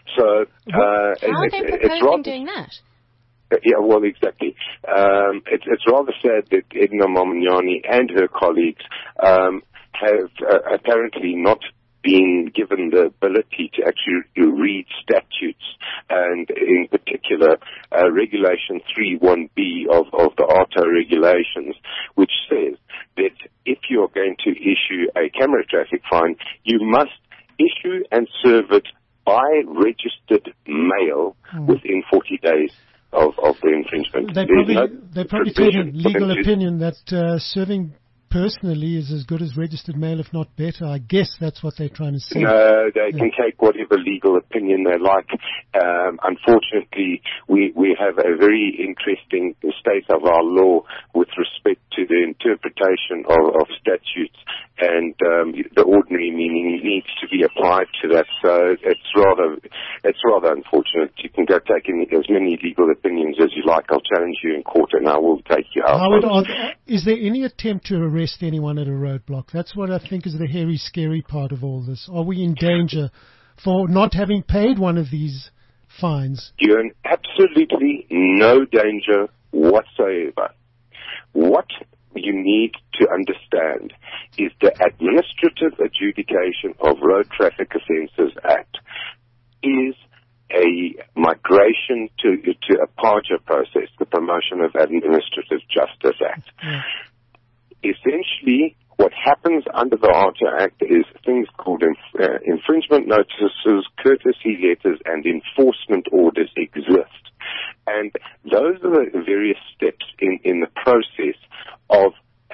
So how are they proposing doing that? Yeah, well, exactly. It's rather sad that Edna Momanyani and her colleagues have apparently not been given the ability to actually read statutes, and in particular Regulation 3.1b of the ARTO regulations, which says that if you're going to issue a camera traffic fine, you must issue and serve it by registered mail within 40 days of the infringement. They probably take a legal opinion that serving personally is as good as registered mail, if not better. I guess that's what they're trying to say. No, they can take whatever legal opinion they like. Unfortunately, we have a very interesting state of our law with respect to the interpretation of statutes, and the ordinary meaning needs to be applied to that. So it's rather unfortunate. You can go take as many legal opinions as you like. I'll challenge you in court, and I will take you out. Howard, is there any attempt to arrest anyone at a roadblock? That's what I think is the hairy, scary part of all this. Are we in danger for not having paid one of these fines? You're in absolutely no danger whatsoever. What you need to understand is the Administrative Adjudication of Road Traffic Offences Act is a migration to a PAJA process, the Promotion of Administrative Justice Act. Yeah. Essentially, what happens under the ARTO Act is things called infringement notices, courtesy letters, and enforcement orders exist. And those are the various steps in the process of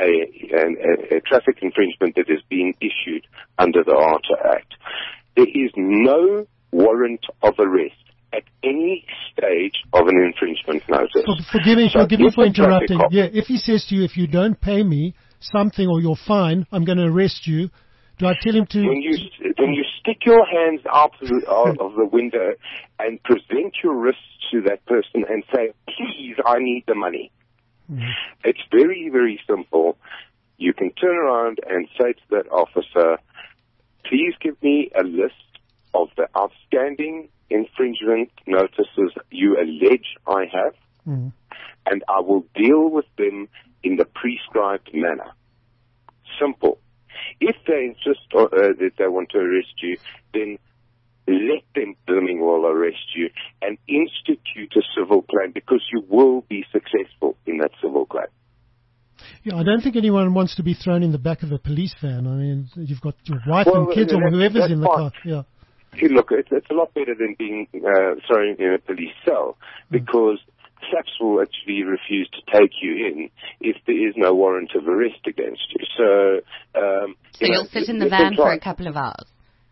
a traffic infringement that is being issued under the ARTO Act. There is no warrant of arrest at any stage of an infringement notice. Forgive me for interrupting. Yeah, if he says to you, if you don't pay me something or you're fine, I'm going to arrest you, do I tell him to... When you stick your hands out of the window and present your wrists to that person and say, please, I need the money. It's very, very simple. You can turn around and say to that officer, please give me a list of the outstanding infringement notices you allege I have, and I will deal with them in the prescribed manner. Simple. If they insist that they want to arrest you, then let them blooming well arrest you and institute a civil claim, because you will be successful in that civil claim. Yeah, I don't think anyone wants to be thrown in the back of a police van. I mean, you've got your wife and kids or whoever's in the car. Yeah. Look, it's a lot better than being thrown in a police cell, because SAPS will actually refuse to take you in if there is no warrant of arrest against you. So you'll sit in the van for a couple of hours.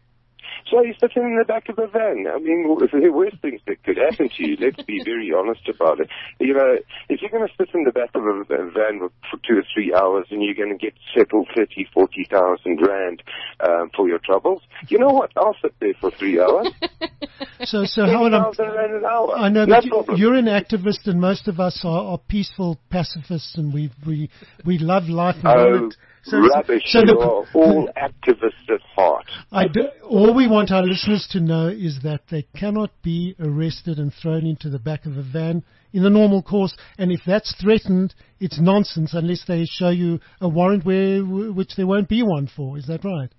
So you're sitting in the back of a van. I mean, there are worse things that could happen to you. Let's be very honest about it. You know, if you're going to sit in the back of a van for 2 or 3 hours and you're going to get settled 30,000-40,000 rand for your troubles, you know what? I'll sit there for 3 hours. So Howard, I know, but you're an activist, and most of us are peaceful pacifists, and we love life. And rubbish! You are all activists at heart. All we want our listeners to know is that they cannot be arrested and thrown into the back of a van in the normal course, and if that's threatened, it's nonsense unless they show you a warrant which there won't be one for. Is that right?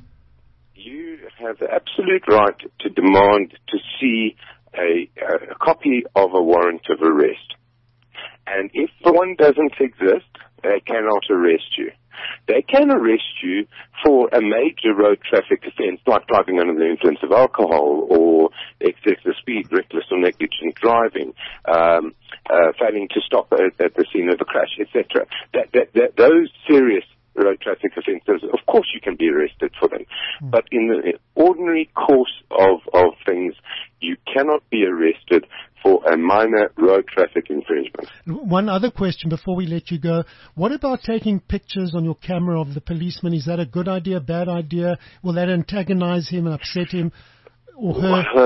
You have the absolute right to demand to see a copy of a warrant of arrest. And if one doesn't exist, they cannot arrest you. They can arrest you for a major road traffic offence, like driving under the influence of alcohol, or excessive speed, reckless or negligent driving, failing to stop at the scene of a crash, etc. Those serious road traffic offences, of course you can be arrested for them. But in the ordinary course of things, you cannot be arrested for a minor road traffic infringement. One other question before we let you go. What about taking pictures on your camera of the policeman? Is that a good idea, bad idea? Will that antagonize him and upset him or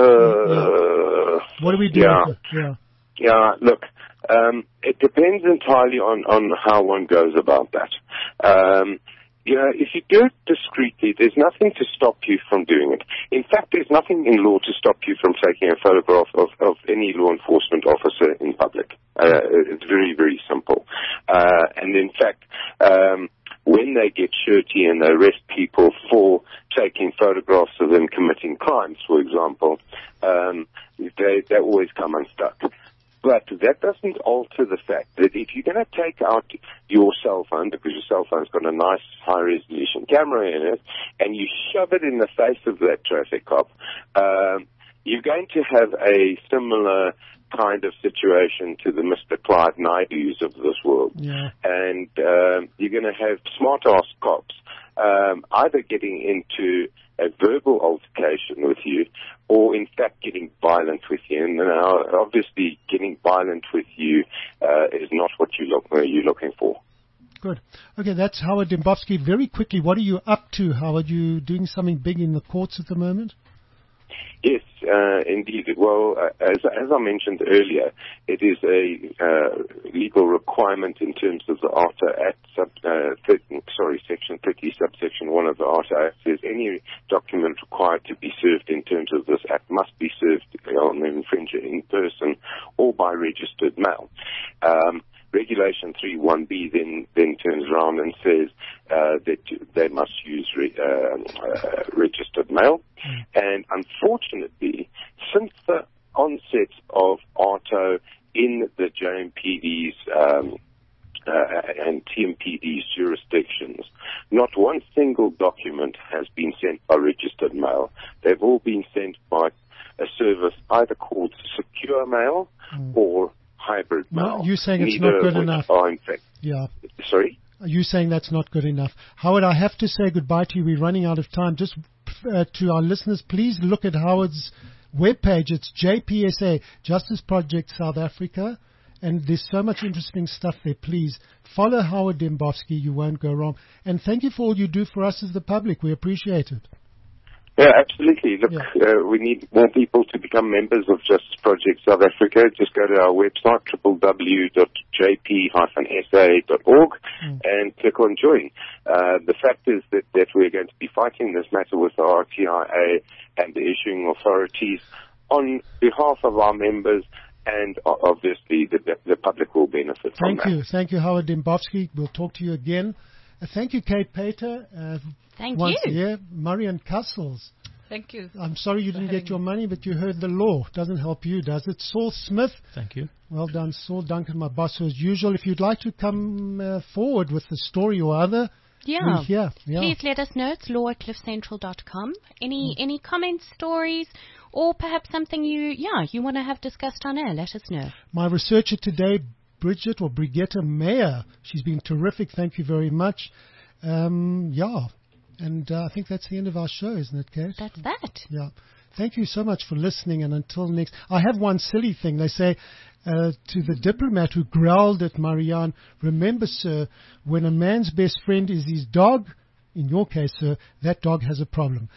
her? What do we do? Yeah, look, it depends entirely on how one goes about that. if you do it discreetly, there's nothing to stop you from doing it. In fact, there's nothing in law to stop you from taking a photograph of any law enforcement officer in public. It's very, very simple. And in fact, when they get shirty and they arrest people for taking photographs of them committing crimes, for example, they always come unstuck. But that doesn't alter the fact that if you're going to take out your cell phone, because your cell phone's got a nice high-resolution camera in it, and you shove it in the face of that traffic cop, you're going to have a similar kind of situation to the Mr. Clyde Naidus of this world. Yeah. And you're going to have smart-ass cops either getting into a verbal altercation with you or, in fact, getting violent with you. And now, obviously, getting violent with you is not what you're looking for. Good. Okay, that's Howard Dembowski. Very quickly, what are you up to, Howard? You doing something big in the courts at the moment? Yes, indeed. Well, as I mentioned earlier, it is a legal requirement in terms of the ARTA Act, Section 30, subsection 1 of the ARTA Act says any document required to be served in terms of this Act must be served on the infringer in person or by registered mail. Regulation 3.1b then turns around and says that they must use registered mail. And unfortunately, since the onset of ARTO in the JMPD's and TMPD's jurisdictions, not one single document has been sent by registered mail. They've all been sent by a service either called secure mail or hybrid mail. No, you're saying it's not good enough. In fact, yeah. Sorry? Are you saying that's not good enough? Howard, I have to say goodbye to you. We're running out of time. Just to our listeners, please look at Howard's webpage. It's JPSA, Justice Project South Africa. And there's so much interesting stuff there. Please follow Howard Dembowski. You won't go wrong. And thank you for all you do for us as the public. We appreciate it. Yeah, absolutely. Look, we need more people to become members of Justice Project South Africa. Just go to our website, www.jp-sa.org, and click on join. The fact is that we're going to be fighting this matter with the RTIA and the issuing authorities on behalf of our members, and obviously the public will benefit from that. Thank you, Howard Dembowski. We'll talk to you again. Thank you, Kate Pater. Thank once you. Yeah, Marian Castles. Thank you. I'm sorry you didn't get your money, but you heard the law. Doesn't help you, does it? Saul Smith. Thank you. Well done, Saul. Duncan, my boss, as usual. If you'd like to come forward with a story or other, please let us know. It's law@cliffcentral.com. Any comments, stories, or perhaps something you want to have discussed on air, let us know. My researcher today, Brigitte Meyer. She's been terrific. Thank you very much. And I think that's the end of our show, isn't it, Kate? That's that. Yeah. Thank you so much for listening, and until next... I have one silly thing. They say to the diplomat who growled at Marianne, remember, sir, when a man's best friend is his dog, in your case, sir, that dog has a problem.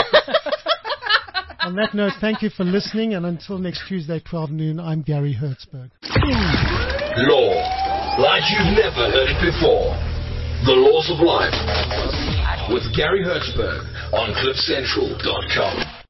On that note, thank you for listening, and until next Tuesday, 12 noon, I'm Gary Hertzberg. Law, like you've never heard it before. The Laws of Life with Gary Hertzberg on CliffCentral.com.